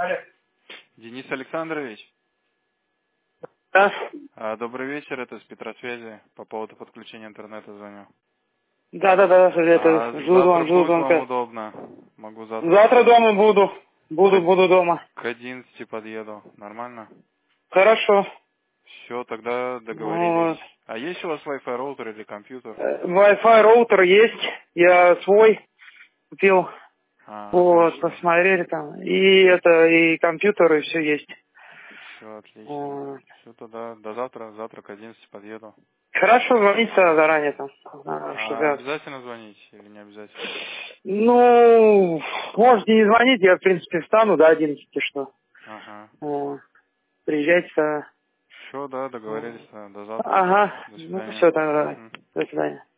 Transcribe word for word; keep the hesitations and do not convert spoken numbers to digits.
Алло. Денис Александрович, Да? а, добрый вечер, это с Петросвязи, по поводу подключения интернета звоню. Да, да, да, это А жду завтра звон- жду будет вам звонка. удобно? Могу завтра Завтра дома буду. к, Буду, буду дома. к одиннадцати подъеду, нормально? Хорошо. Все, тогда договорились. Вот. А есть у вас Wi-Fi роутер или компьютер? Э, Wi-Fi роутер есть. Я свой купил. А, Вот, отлично. посмотрели там. И это, и компьютер, и все есть. Все отлично. Вот. Все, тогда до завтра, завтра к одиннадцати подъеду. Хорошо, звоните заранее там. а, А Чтобы... обязательно звонить или не обязательно? Ну, можете не звонить, я в принципе встану до одиннадцати, что. Ага. Вот. Приезжайте тогда. Все, да, договорились. Вот. До завтра. Ага, До ну свидания. все тогда. Мгм. До свидания.